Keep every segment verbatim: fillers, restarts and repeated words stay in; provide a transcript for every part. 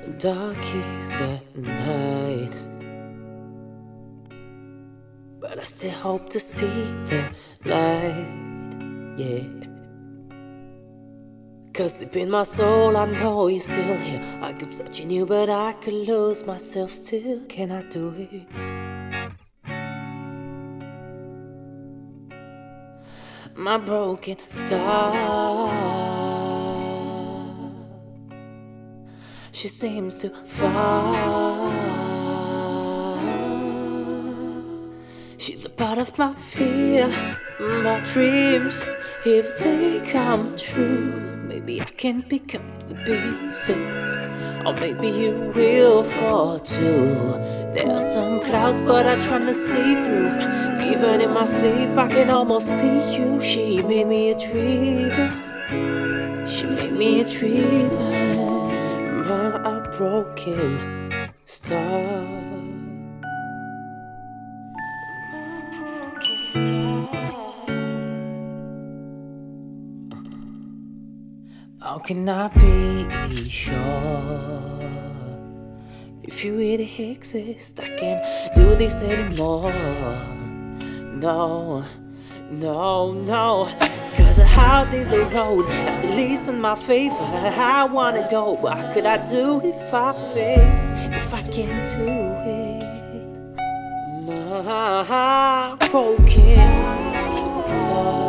Dark is the night, but I still hope to see the light, yeah. Cause deep in my soul I know you're still here. I keep searching you but I could lose myself still. Can I do it? My broken star, she seems to fall. She's a part of my fear, my dreams. If they come true, maybe I can pick up the pieces, or maybe you will fall too. There are some clouds but I try to see through. Even in my sleep I can almost see you. She made me a dreamer, she made me a dreamer. My broken star. How can I be sure if you really exist? I can't do this anymore. No, no, no. Cause how did the road have to listen my faith? I wanna go, what could I do if I fail? If I can't do it? My broken star,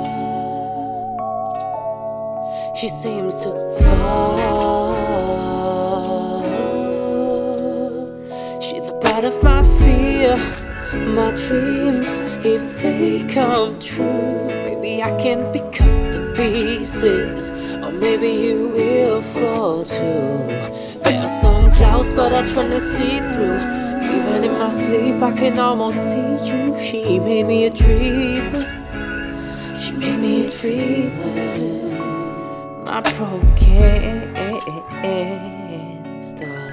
she seems to fall. She's a part of my fear, my dreams. If they come true, maybe I can pick up the pieces, or maybe you will fall too. There are some clouds but I try to see through. Even in my sleep I can almost see you. She made me a dreamer, she made me a dreamer. My broken star.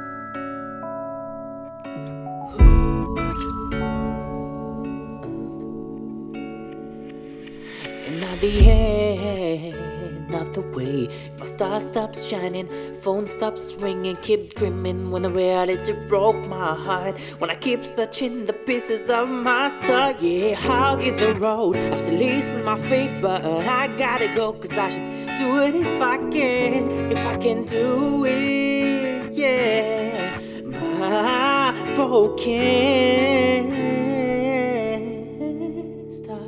And at the end of the way, my star stops shining, phone stops ringing, keep dreaming when the reality broke my heart. When I keep searching the pieces of my star, yeah. How did the road have to listen my faith? But I gotta go, cause I should do it if I can, if I can do it, yeah. My broken star.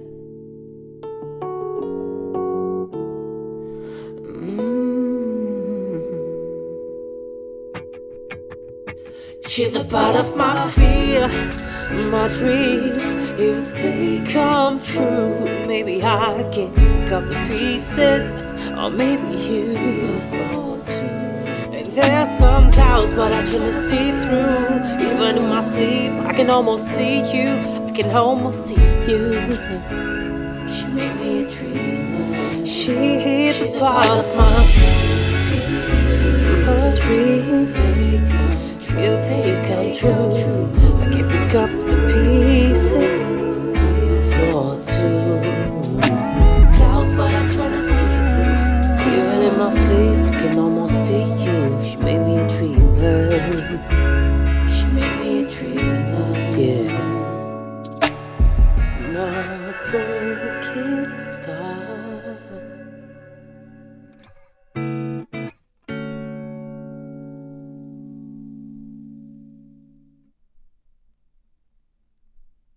She's a part of my fear, my dreams. If they come true, maybe I can pick up the pieces, or maybe you fall too. And there are some clouds but I try to see through. Even in my sleep I can almost see you, I can almost see you. She made me a dreamer, she's a part of my dreams. If they come true, I can pick up the pieces, fall too. Clouds but I try to see through. Even in my sleep I can almost see you. She made me a dreamer, she made me a dreamer, yeah. My